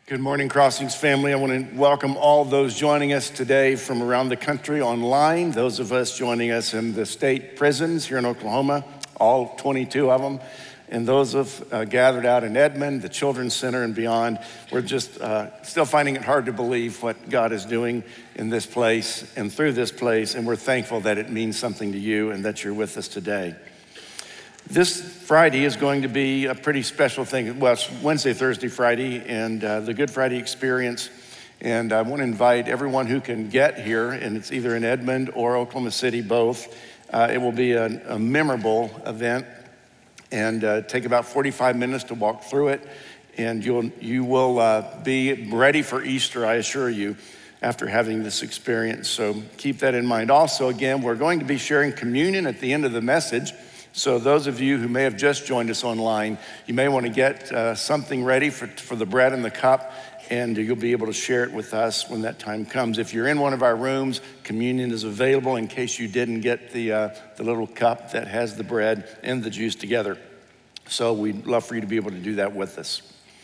Good morning, Crossings family. I want to welcome all those joining us today from around the country online, those of us joining us in the state prisons here in Oklahoma, all 22 of them, and those of gathered out in Edmond, the Children's Center and beyond. We're just still finding it hard to believe what God is doing in this place and through this place, and we're thankful that it means something to you and that you're with us today. This Friday is going to be a pretty special thing. Well, it's Wednesday, Thursday, Friday, and the Good Friday experience. And I want to invite everyone who can get here, and it's either in Edmond or Oklahoma City, both. It will be a memorable event and take about 45 minutes to walk through it. And you will be ready for Easter, I assure you, after having this experience. So keep that in mind. Also, again, we're going to be sharing communion at the end of the message. So those of you who may have just joined us online, you may want to get something ready for the bread and the cup, and you'll be able to share it with us when that time comes. If you're in one of our rooms, communion is available in case you didn't get the little cup that has the bread and the juice together. So we'd love for you to be able to do that with us.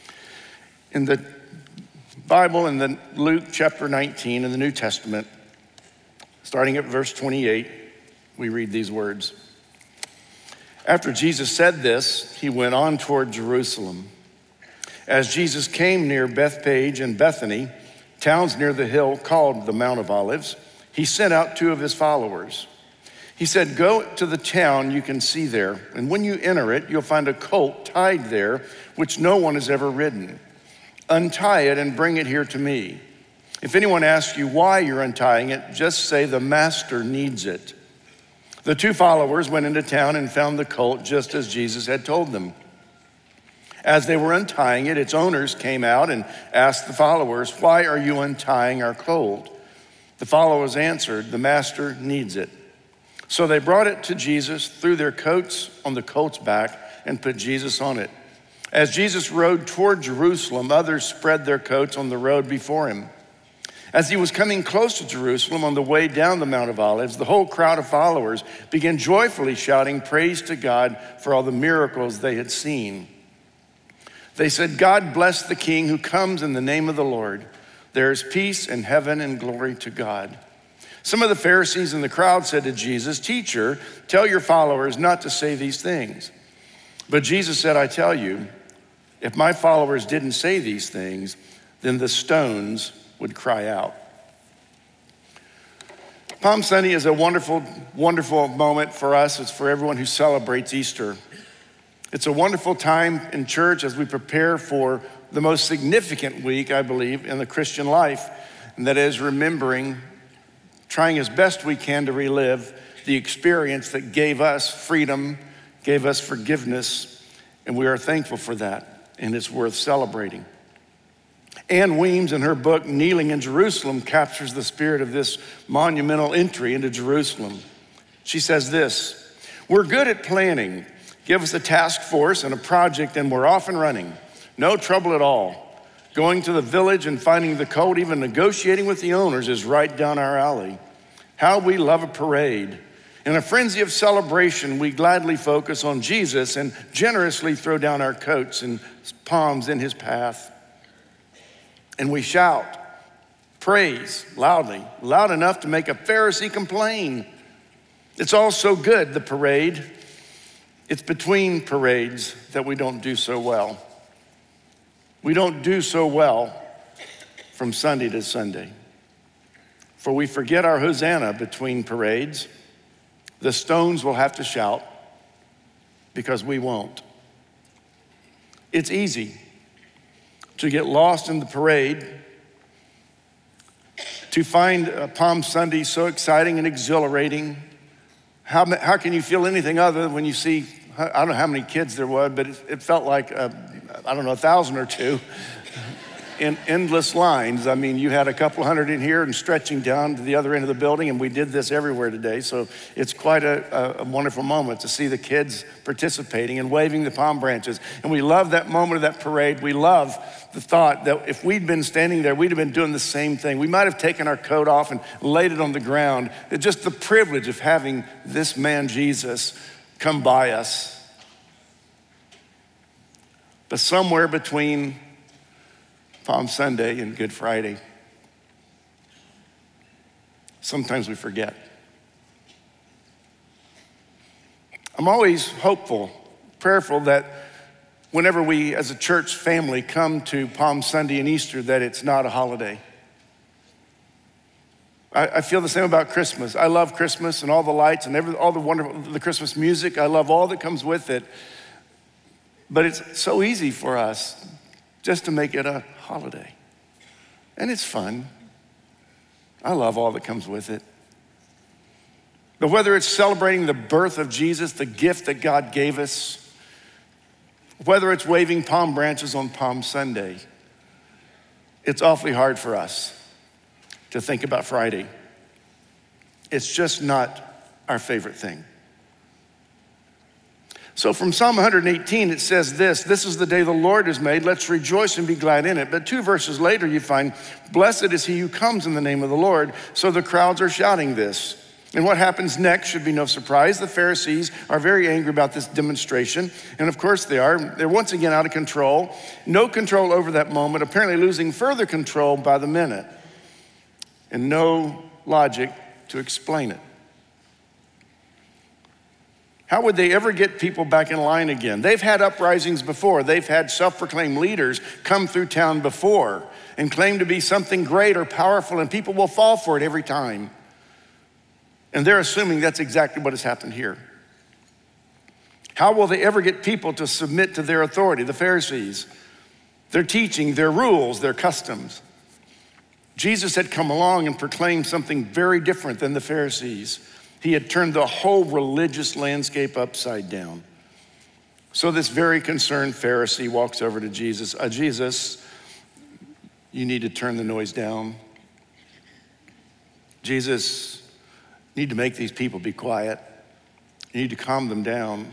In the Bible, in the Luke chapter 19 in the New Testament, starting at verse 28, we read these words. After Jesus said this, he went on toward Jerusalem. As Jesus came near Bethphage and Bethany, towns near the hill called the Mount of Olives, he sent out two of his followers. He said, "Go to the town you can see there, and when you enter it, you'll find a colt tied there, which no one has ever ridden. Untie it and bring it here to me. If anyone asks you why you're untying it, just say the master needs it." The two followers went into town and found the colt just as Jesus had told them. As they were untying it, its owners came out and asked the followers, "Why are you untying our colt?" The followers answered, "The master needs it." So they brought it to Jesus, threw their coats on the colt's back, and put Jesus on it. As Jesus rode toward Jerusalem, others spread their coats on the road before him. As he was coming close to Jerusalem on the way down the Mount of Olives, the whole crowd of followers began joyfully shouting praise to God for all the miracles they had seen. They said, "God bless the King who comes in the name of the Lord. There is peace in heaven and glory to God." Some of the Pharisees in the crowd said to Jesus, "Teacher, tell your followers not to say these things." But Jesus said, "I tell you, if my followers didn't say these things, then the stones would cry out." Palm Sunday is a wonderful, wonderful moment for us. It's for everyone who celebrates Easter. It's a wonderful time in church as we prepare for the most significant week, I believe, in the Christian life, and that is remembering, trying as best we can to relive the experience that gave us freedom, gave us forgiveness, and we are thankful for that, and it's worth celebrating. Ann Weems, in her book, Kneeling in Jerusalem, captures the spirit of this monumental entry into Jerusalem. She says this, "We're good at planning. Give us a task force and a project and we're off and running. No trouble at all. Going to the village and finding the colt, even negotiating with the owners, is right down our alley. How we love a parade. In a frenzy of celebration, we gladly focus on Jesus and generously throw down our coats and palms in his path. And we shout praise loudly, loud enough to make a Pharisee complain. It's all so good, the parade. It's between parades that we don't do so well. We don't do so well from Sunday to Sunday. For we forget our Hosanna between parades. The stones will have to shout because we won't. It's easy to get lost in the parade, to find Palm Sunday so exciting and exhilarating. How can you feel anything other than when you see, I don't know how many kids there were, but it felt like, 1,000 or two in endless lines. I mean, you had a couple hundred in here and stretching down to the other end of the building, and we did this everywhere today. So it's quite a wonderful moment to see the kids participating and waving the palm branches. And we love that moment of that parade. We love the thought that if we'd been standing there, we'd have been doing the same thing. We might have taken our coat off and laid it on the ground. It's just the privilege of having this man, Jesus, come by us. But somewhere between Palm Sunday and Good Friday. Sometimes we forget. I'm always hopeful, prayerful that whenever we as a church family come to Palm Sunday and Easter, that it's not a holiday. I feel the same about Christmas. I love Christmas and all the lights and all the wonderful, the Christmas music. I love all that comes with it. But it's so easy for us just to make it a holiday. And it's fun. I love all that comes with it. But whether it's celebrating the birth of Jesus, the gift that God gave us, whether it's waving palm branches on Palm Sunday, it's awfully hard for us to think about Friday. It's just not our favorite thing. So from Psalm 118, it says this is the day the Lord has made, let's rejoice and be glad in it. But 2 verses later, you find, blessed is he who comes in the name of the Lord. So the crowds are shouting this. And what happens next should be no surprise. The Pharisees are very angry about this demonstration. And of course they are. They're once again out of control. No control over that moment, apparently losing further control by the minute. And no logic to explain it. How would they ever get people back in line again? They've had uprisings before. They've had self-proclaimed leaders come through town before and claim to be something great or powerful, and people will fall for it every time. And they're assuming that's exactly what has happened here. How will they ever get people to submit to their authority, the Pharisees, their teaching, their rules, their customs? Jesus had come along and proclaimed something very different than the Pharisees. He had turned the whole religious landscape upside down. So this very concerned Pharisee walks over to Jesus. Jesus, you need to turn the noise down. Jesus, you need to make these people be quiet. You need to calm them down.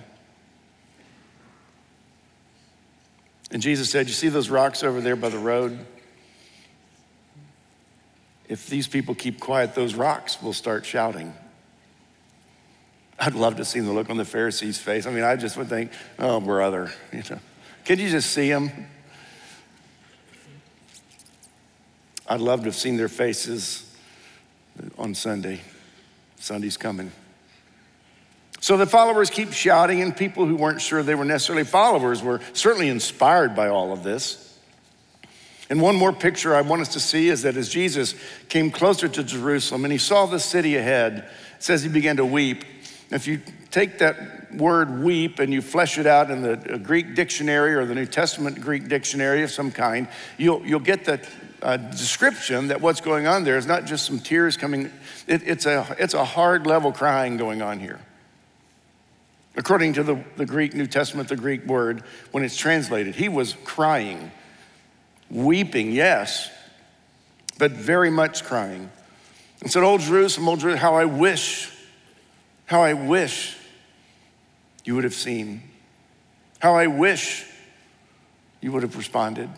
And Jesus said, you see those rocks over there by the road? If these people keep quiet, those rocks will start shouting. I'd love to see the look on the Pharisees' face. I mean, I just would think, oh, brother, Can you just see them? I'd love to have seen their faces on Sunday. Sunday's coming. So the followers keep shouting, and people who weren't sure they were necessarily followers were certainly inspired by all of this. And one more picture I want us to see is that as Jesus came closer to Jerusalem and he saw the city ahead, it says he began to weep. If you take that word weep and you flesh it out in the Greek dictionary or the New Testament Greek dictionary of some kind, you'll get the description that what's going on there is not just some tears coming. It's a hard level crying going on here. According to the Greek New Testament, the Greek word, when it's translated, he was crying. Weeping, yes, but very much crying. And said, old Jerusalem, how I wish you would have seen. How I wish you would have responded.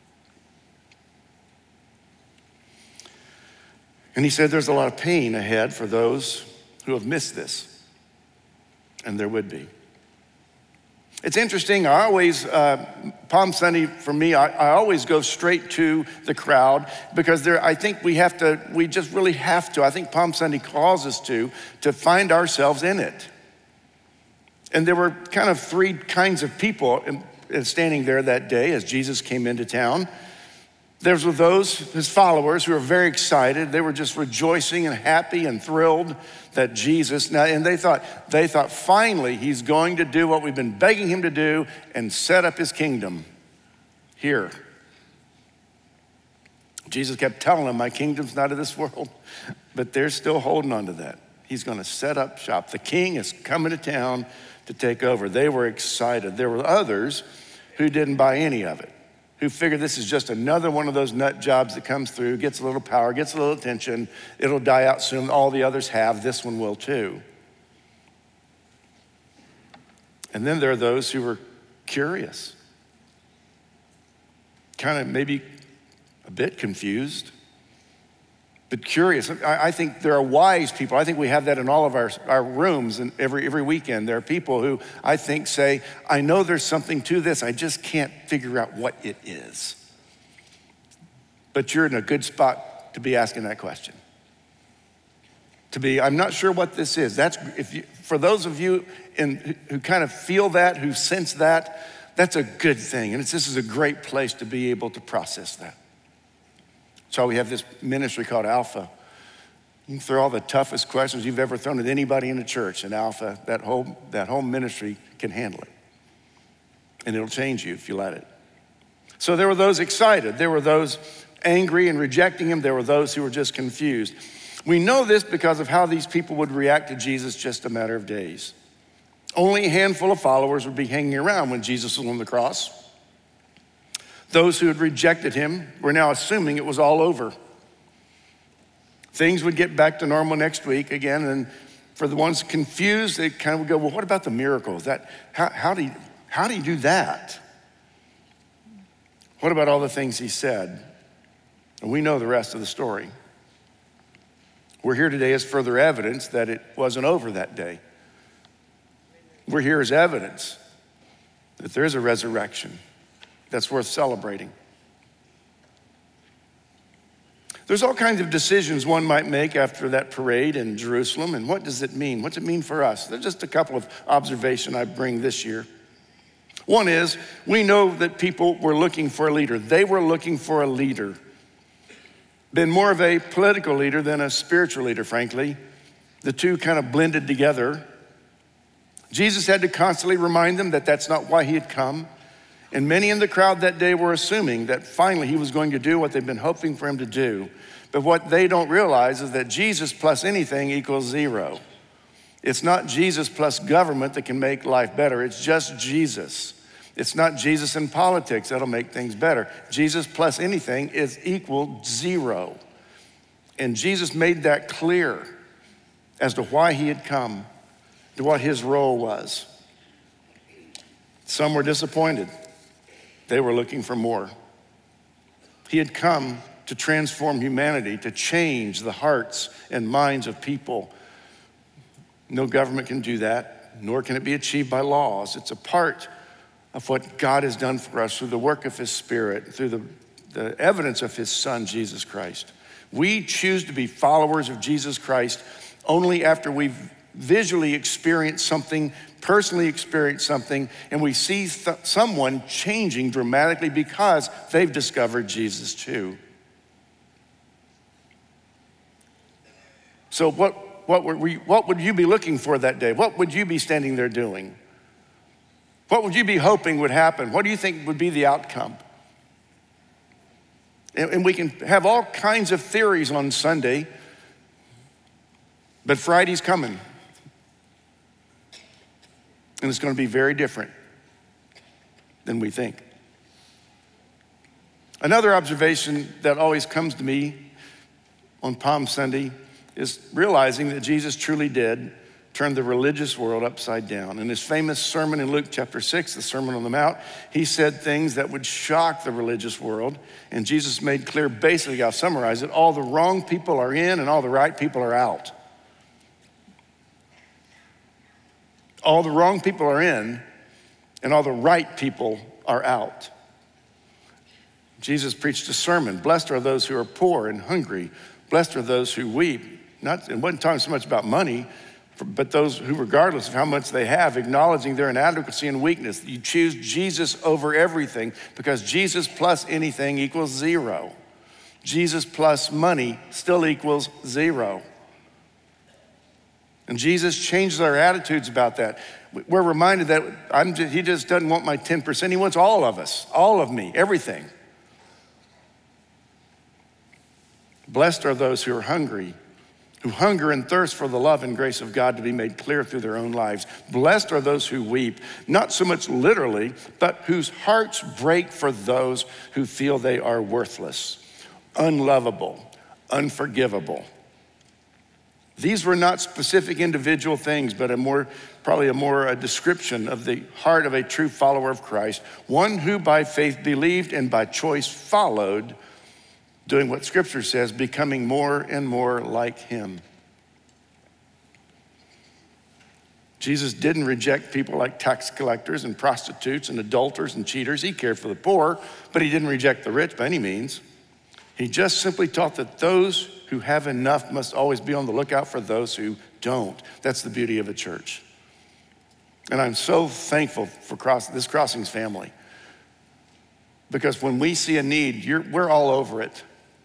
And he said there's a lot of pain ahead for those who have missed this. And there would be. It's interesting, I always, Palm Sunday for me, I always go straight to the crowd because I think we just really have to. I think Palm Sunday calls us to find ourselves in it. And there were kind of 3 kinds of people standing there that day as Jesus came into town. There were those, his followers, who were very excited. They were just rejoicing and happy and thrilled that Jesus, and they thought finally he's going to do what we've been begging him to do and set up his kingdom here. Jesus kept telling them, my kingdom's not of this world, but they're still holding on to that. He's gonna set up shop. The king is coming to town to take over. They were excited. There were others who didn't buy any of it, who figured this is just another one of those nut jobs that comes through, gets a little power, gets a little attention, it'll die out soon. All the others have, this one will too. And then there are those who were curious, kind of maybe a bit confused, but curious. I think there are wise people. I think we have that in all of our rooms and every weekend. There are people who I think say, I know there's something to this, I just can't figure out what it is. but you're in a good spot to be asking that question. I'm not sure what this is. For those of you who kind of feel that, who sense that, that's a good thing. And this is a great place to be able to process that. So we have this ministry called Alpha. You can throw all the toughest questions you've ever thrown at anybody in the church, and Alpha, that whole ministry can handle it. And it'll change you if you let it. So there were those excited. There were those angry and rejecting him. There were those who were just confused. We know this because of how these people would react to Jesus just a matter of days. Only a handful of followers would be hanging around when Jesus was on the cross. Those who had rejected him were now assuming it was all over. Things would get back to normal next week again, and for the ones confused, they kind of would go, well, what about the miracles? How do you do that? What about all the things he said? And we know the rest of the story. We're here today as further evidence that it wasn't over that day. We're here as evidence that there is a resurrection that's worth celebrating. There's all kinds of decisions one might make after that parade in Jerusalem, and what does it mean? What's it mean for us? There's just a couple of observations I bring this year. One is, we know that people were looking for a leader. They were looking for a leader. Been more of a political leader than a spiritual leader, frankly. The two kind of blended together. Jesus had to constantly remind them that that's not why he had come. And many in the crowd that day were assuming that finally he was going to do what they've been hoping for him to do. But what they don't realize is that Jesus plus anything equals zero. It's not Jesus plus government that can make life better. It's just Jesus. It's not Jesus in politics that'll make things better. Jesus plus anything is equal zero. And Jesus made that clear as to why he had come, to what his role was. Some were disappointed. They were looking for more. He had come to transform humanity, to change the hearts and minds of people. No government can do that, nor can it be achieved by laws. It's a part of what God has done for us through the work of his Spirit, through the evidence of his Son, Jesus Christ. We choose to be followers of Jesus Christ only after we've visually experienced something, personally experienced something, and we see someone changing dramatically because they've discovered Jesus too. So what would you be looking for that day? What would you be standing there doing? What would you be hoping would happen? What do you think would be the outcome? And we can have all kinds of theories on Sunday, but Friday's coming. And it's going to be very different than we think. Another observation that always comes to me on Palm Sunday is realizing that Jesus truly did turn the religious world upside down. In his famous sermon in Luke chapter 6, the Sermon on the Mount, he said things that would shock the religious world. And Jesus made clear, basically, I'll summarize it, all the wrong people are in and all the right people are out. All the wrong people are in and all the right people are out. Jesus preached a sermon. Blessed are those who are poor and hungry. Blessed are those who weep. It wasn't talking so much about money, but those who, regardless of how much they have, acknowledging their inadequacy and weakness, you choose Jesus over everything because Jesus plus anything equals zero. Jesus plus money still equals zero. And Jesus changes our attitudes about that. We're reminded that he just doesn't want my 10%. He wants all of us, all of me, everything. Blessed are those who are hungry, who hunger and thirst for the love and grace of God to be made clear through their own lives. Blessed are those who weep, not so much literally, but whose hearts break for those who feel they are worthless, unlovable, unforgivable. These were not specific individual things, but probably a more description of the heart of a true follower of Christ, one who by faith believed and by choice followed, doing what Scripture says, becoming more and more like him. Jesus didn't reject people like tax collectors and prostitutes and adulterers and cheaters. He cared for the poor, but he didn't reject the rich by any means. He just simply taught that those who have enough must always be on the lookout for those who don't. That's the beauty of a church. And I'm so thankful for this Crossings family, because when we see a need, we're all over it.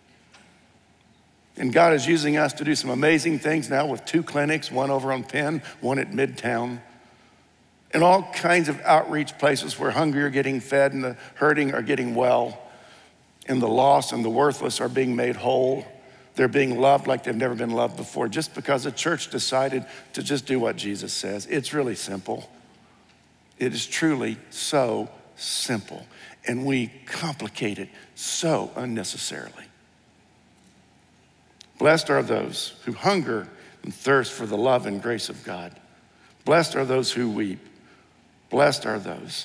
And God is using us to do some amazing things now with 2 clinics, one over on Penn, one at Midtown, and all kinds of outreach places where hungry are getting fed and the hurting are getting well, and the lost and the worthless are being made whole. They're being loved like they've never been loved before, just because the church decided to just do what Jesus says. It's really simple. It is truly so simple, and we complicate it so unnecessarily. Blessed are those who hunger and thirst for the love and grace of God. Blessed are those who weep. Blessed are those,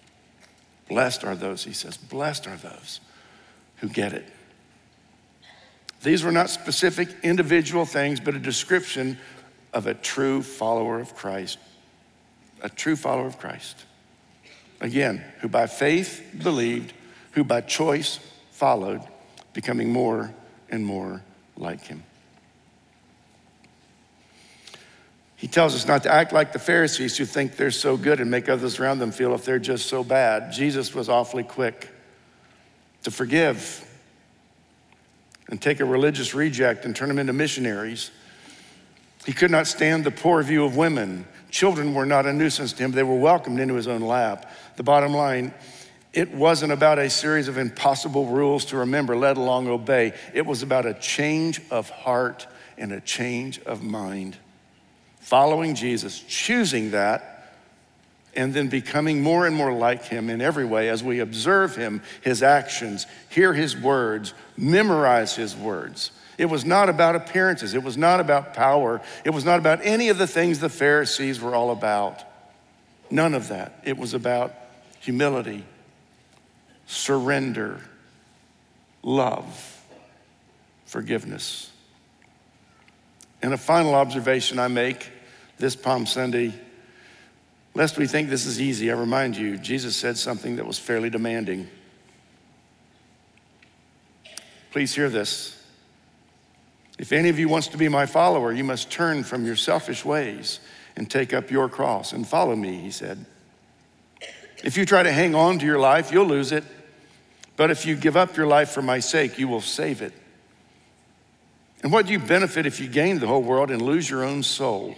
he says, blessed are those who get it. These were not specific individual things, but a description of a true follower of Christ. A true follower of Christ. Again, who by faith believed, who by choice followed, becoming more and more like him. He tells us not to act like the Pharisees who think they're so good and make others around them feel if they're just so bad. Jesus was awfully quick to forgive and take a religious reject and turn them into missionaries. He could not stand the poor view of women. Children were not a nuisance to him. They were welcomed into his own lap. The bottom line, it wasn't about a series of impossible rules to remember, let alone obey. It was about a change of heart and a change of mind. Following Jesus, choosing that, and then becoming more and more like him in every way as we observe him, his actions, hear his words, memorize his words. It was not about appearances. It was not about power. It was not about any of the things the Pharisees were all about. None of that. It was about humility, surrender, love, forgiveness. And a final observation I make this Palm Sunday, lest we think this is easy, I remind you, Jesus said something that was fairly demanding. Please hear this. If any of you wants to be my follower, you must turn from your selfish ways and take up your cross and follow me, he said. If you try to hang on to your life, you'll lose it. But if you give up your life for my sake, you will save it. And what do you benefit if you gain the whole world and lose your own soul?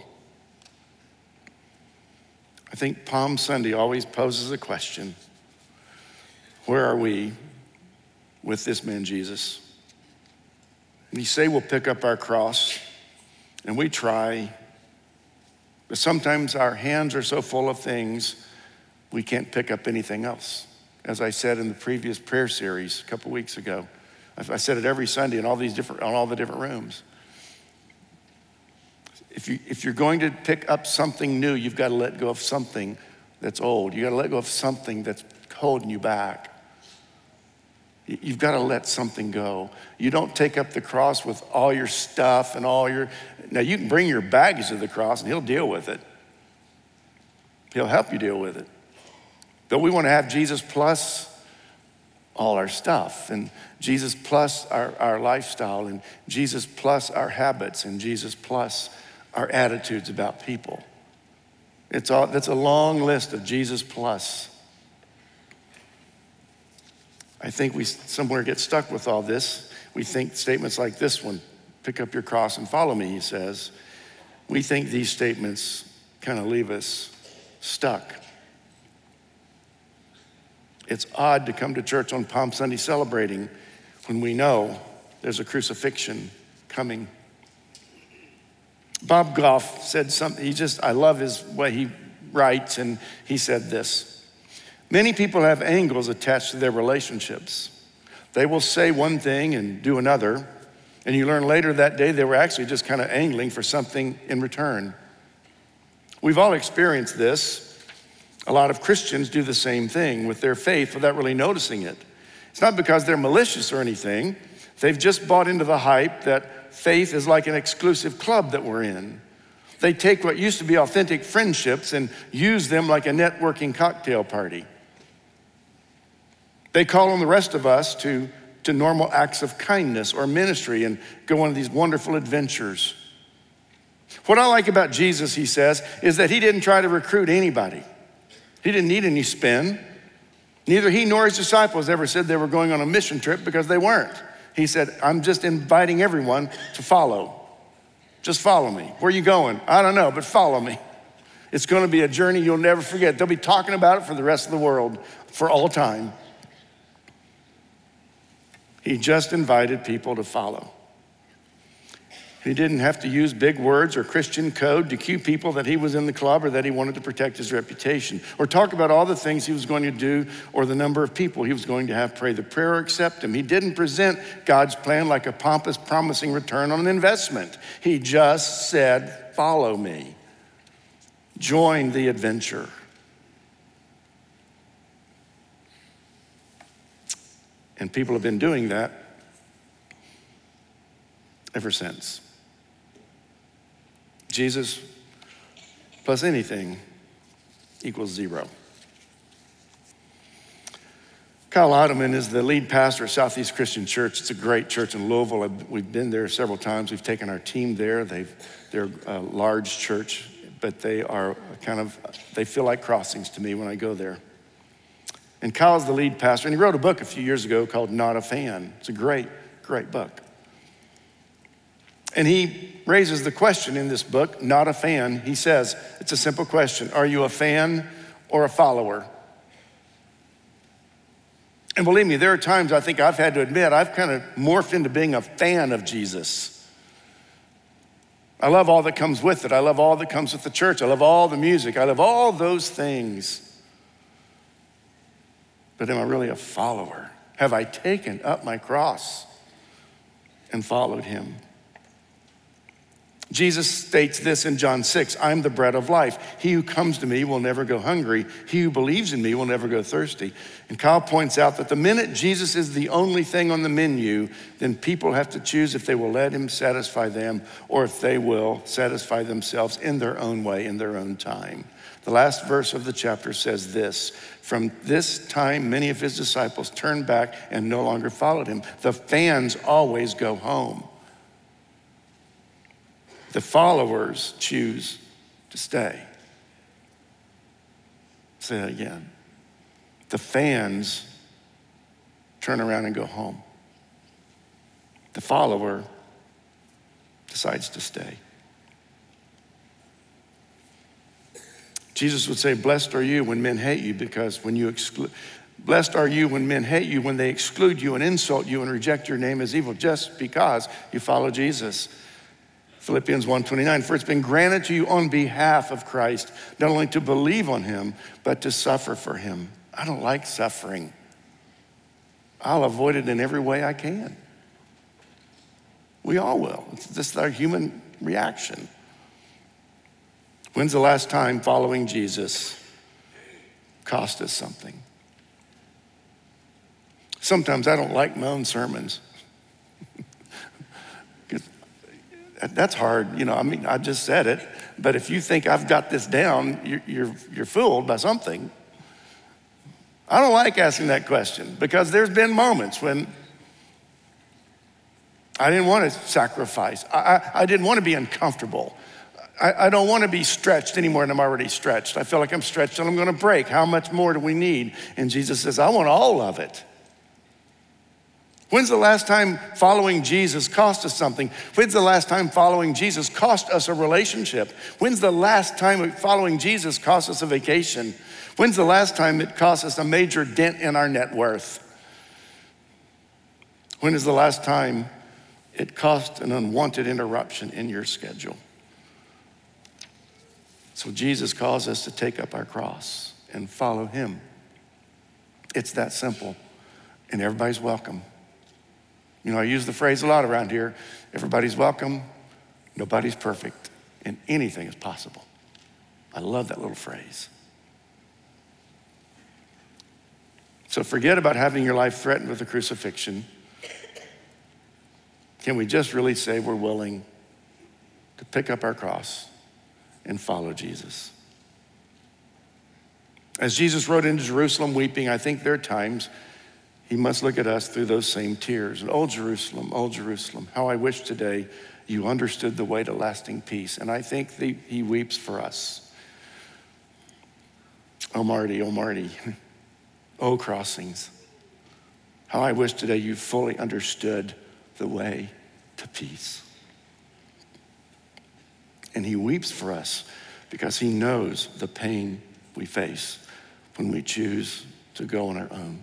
I think Palm Sunday always poses a question. Where are we with this man, Jesus? We say we'll pick up our cross, and we try, but sometimes our hands are so full of things, we can't pick up anything else. As I said in the previous prayer series a couple weeks ago, I said it every Sunday in all the different rooms. If you're going to pick up something new, you've got to let go of something that's old. You got to let go of something that's holding you back. You've got to let something go. You don't take up the cross with all your stuff and now you can bring your baggage to the cross and he'll deal with it. He'll help you deal with it. But we want to have Jesus plus all our stuff, and Jesus plus our lifestyle, and Jesus plus our habits, and Jesus plus our attitudes about people. That's a long list of Jesus plus. I think we somewhere get stuck with all this. We think statements like this one, pick up your cross and follow me, he says. We think these statements kind of leave us stuck. It's odd to come to church on Palm Sunday celebrating when we know there's a crucifixion coming. Bob Goff said something, I love his way he writes, and he said this. Many people have angles attached to their relationships. They will say one thing and do another, and you learn later that day they were actually just kind of angling for something in return. We've all experienced this. A lot of Christians do the same thing with their faith without really noticing it. It's not because they're malicious or anything. They've just bought into the hype that faith is like an exclusive club that we're in. They take what used to be authentic friendships and use them like a networking cocktail party. They call on the rest of us to to normal acts of kindness or ministry and go on these wonderful adventures. What I like about Jesus, he says, is that he didn't try to recruit anybody. He didn't need any spin. Neither he nor his disciples ever said they were going on a mission trip, because they weren't. He said, I'm just inviting everyone to follow. Just follow me. Where are you going? I don't know, but follow me. It's going to be a journey you'll never forget. They'll be talking about it for the rest of the world for all time. He just invited people to follow. He didn't have to use big words or Christian code to cue people that he was in the club or that he wanted to protect his reputation, or talk about all the things he was going to do or the number of people he was going to have pray the prayer or accept him. He didn't present God's plan like a pompous, promising return on an investment. He just said, follow me. Join the adventure. And people have been doing that ever since. Jesus plus anything equals zero. Kyle Ottoman is the lead pastor at Southeast Christian Church. It's a great church in Louisville. We've been there several times. We've taken our team there. They're a large church, but they feel like crossings to me when I go there. And Kyle's the lead pastor, and he wrote a book a few years ago called Not a Fan. It's a great, great book. And he raises the question in this book, Not a Fan. He says, it's a simple question. Are you a fan or a follower? And believe me, there are times I think I've had to admit I've kind of morphed into being a fan of Jesus. I love all that comes with it. I love all that comes with the church. I love all the music. I love all those things. But am I really a follower? Have I taken up my cross and followed him? Jesus states this in John 6, I'm the bread of life. He who comes to me will never go hungry. He who believes in me will never go thirsty. And Kyle points out that the minute Jesus is the only thing on the menu, then people have to choose if they will let him satisfy them or if they will satisfy themselves in their own way, in their own time. The last verse of the chapter says this, from this time, many of his disciples turned back and no longer followed him. The fans always go home. The followers choose to stay. Say that again. The fans turn around and go home. The follower decides to stay. Jesus would say, blessed are you when men hate you, because when you blessed are you when men hate you, when they exclude you and insult you and reject your name as evil, just because you follow Jesus. Philippians 1:29, for it's been granted to you on behalf of Christ, not only to believe on him, but to suffer for him. I don't like suffering. I'll avoid it in every way I can. We all will. It's just our human reaction. When's the last time following Jesus cost us something? Sometimes I don't like my own sermons. That's hard, I just said it, but if you think I've got this down, you're fooled by something. I don't like asking that question because there's been moments when I didn't want to sacrifice. I didn't want to be uncomfortable. I don't want to be stretched any more than I'm already stretched. I feel like I'm stretched and I'm going to break. How much more do we need? And Jesus says, I want all of it. When's the last time following Jesus cost us something? When's the last time following Jesus cost us a relationship? When's the last time following Jesus cost us a vacation? When's the last time it cost us a major dent in our net worth? When is the last time it cost an unwanted interruption in your schedule? So Jesus calls us to take up our cross and follow him. It's that simple, and everybody's welcome. I use the phrase a lot around here. Everybody's welcome, nobody's perfect, and anything is possible. I love that little phrase. So forget about having your life threatened with a crucifixion. Can we just really say we're willing to pick up our cross and follow Jesus? As Jesus rode into Jerusalem weeping, I think there are times he must look at us through those same tears. And oh, Jerusalem, how I wish today you understood the way to lasting peace. And I think he weeps for us. Oh, Marty, oh, Crossings, how I wish today you fully understood the way to peace. And he weeps for us because he knows the pain we face when we choose to go on our own.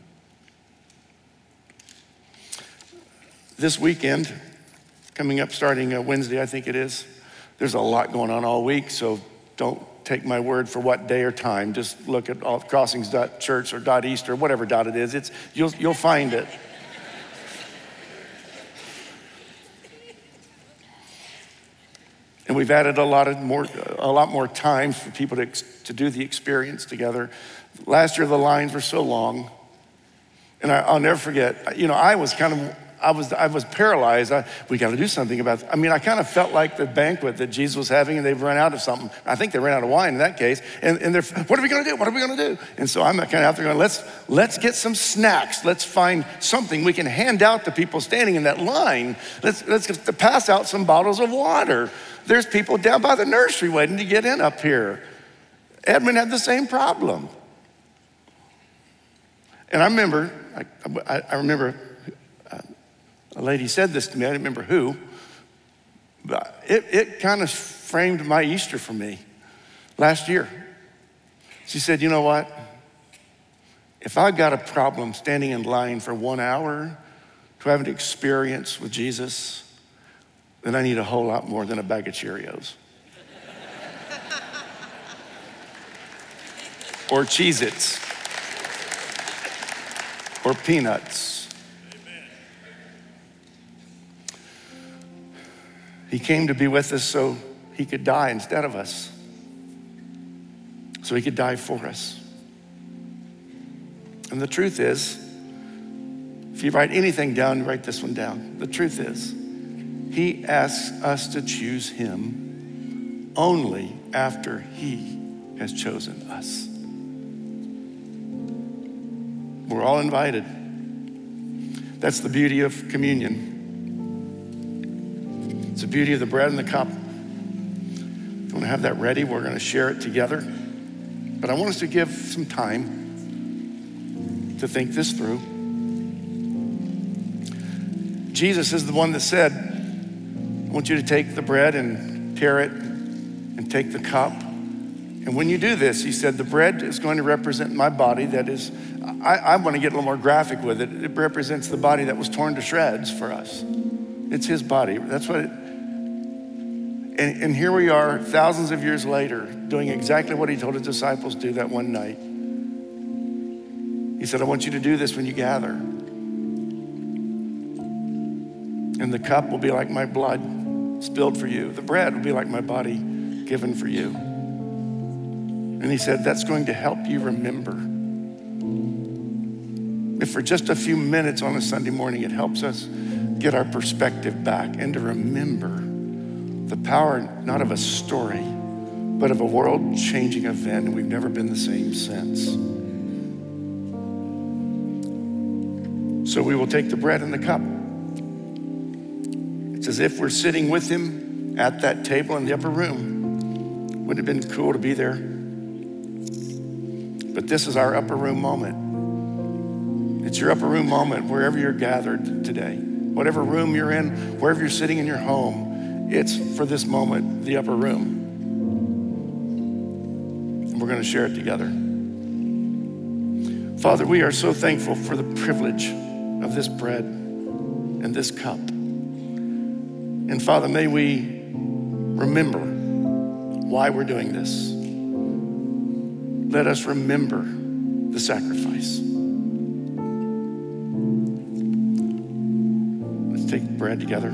This weekend, coming up starting Wednesday, I think it is, there's a lot going on all week, so don't take my word for what day or time. Just look at crossings.church or .east or whatever dot it is. You'll find it. And we've added a lot more time for people to do the experience together. Last year, the lines were so long. And I'll never forget, I was paralyzed. We got to do something about it. I kind of felt like the banquet that Jesus was having and they've run out of something. I think they ran out of wine in that case. And they're, what are we going to do? What are we going to do? And so I'm kind of out there going, let's get some snacks. Let's find something we can hand out to people standing in that line. Let's pass out some bottles of water. There's people down by the nursery waiting to get in up here. Edmund had the same problem. And I remember a lady said this to me, I don't remember who, but it kind of framed my Easter for me last year. She said, you know what? If I got a problem standing in line for 1 hour to have an experience with Jesus, then I need a whole lot more than a bag of Cheerios. Or Cheez-Its. Or peanuts. Amen. He came to be with us so he could die instead of us. So he could die for us. And the truth is, if you write anything down, write this one down. The truth is, he asks us to choose him only after he has chosen us. We're all invited. That's the beauty of communion. It's the beauty of the bread and the cup. If you want to have that ready, we're going to share it together. But I want us to give some time to think this through. Jesus is the one that said, I want you to take the bread and tear it and take the cup. And when you do this, he said, the bread is going to represent my body that is, I want to get a little more graphic with it. It represents the body that was torn to shreds for us. It's his body. That's what it, and here we are thousands of years later doing exactly what he told his disciples to do that one night. He said, I want you to do this when you gather. And the cup will be like my blood spilled for you. The bread will be like my body given for you. And he said, that's going to help you remember. If for just a few minutes on a Sunday morning, it helps us get our perspective back and to remember the power, not of a story, but of a world-changing event, and we've never been the same since. So we will take the bread and the cup. It's as if we're sitting with him at that table in the upper room. Wouldn't it have been cool to be there? But this is our upper room moment. It's your upper room moment wherever you're gathered today. Whatever room you're in, wherever you're sitting in your home, it's for this moment, the upper room. And we're going to share it together. Father, we are so thankful for the privilege of this bread and this cup. And Father, may we remember why we're doing this. Let us remember the sacrifice. Let's take bread together.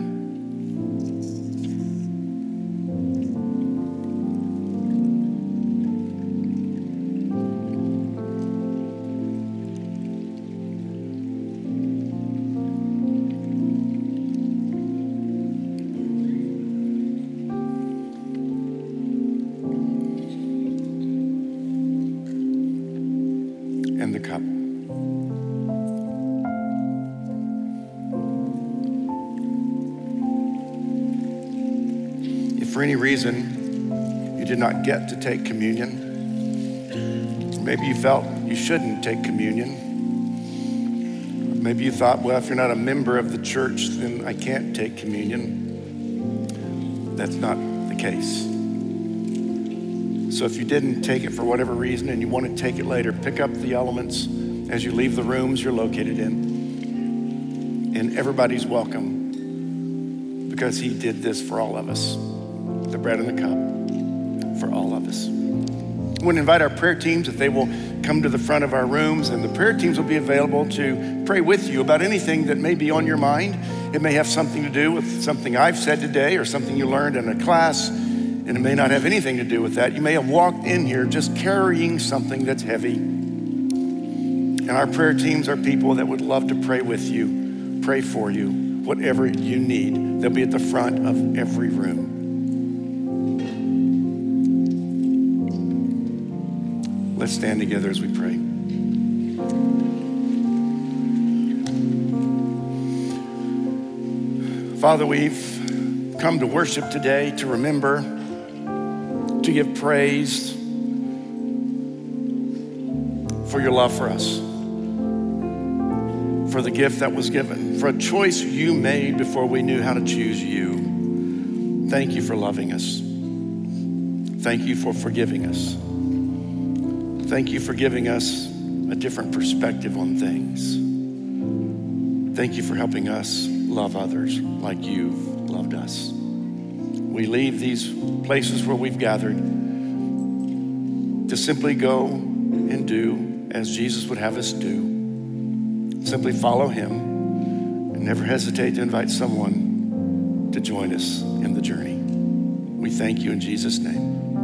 And the cup. for any reason you did not get to take communion, maybe you felt you shouldn't take communion. Maybe you thought, well, if you're not a member of the church, then I can't take communion. That's not the case. So if you didn't take it for whatever reason and you want to take it later, pick up the elements as you leave the rooms you're located in. And everybody's welcome because he did this for all of us. The bread and the cup for all of us. I want to invite our prayer teams if they will come to the front of our rooms, and the prayer teams will be available to pray with you about anything that may be on your mind. It may have something to do with something I've said today or something you learned in a class, and it may not have anything to do with that. You may have walked in here just carrying something that's heavy. And our prayer teams are people that would love to pray with you, pray for you, whatever you need. They'll be at the front of every room. Let's stand together as we pray. Father, we've come to worship today, to remember, to give praise for your love for us, for the gift that was given, for a choice you made before we knew how to choose you. Thank you for loving us. Thank you for forgiving us. Thank you for giving us a different perspective on things. Thank you for helping us love others like you've loved us. We leave these places where we've gathered to simply go and do as Jesus would have us do. Simply follow him and never hesitate to invite someone to join us in the journey. We thank you in Jesus' name.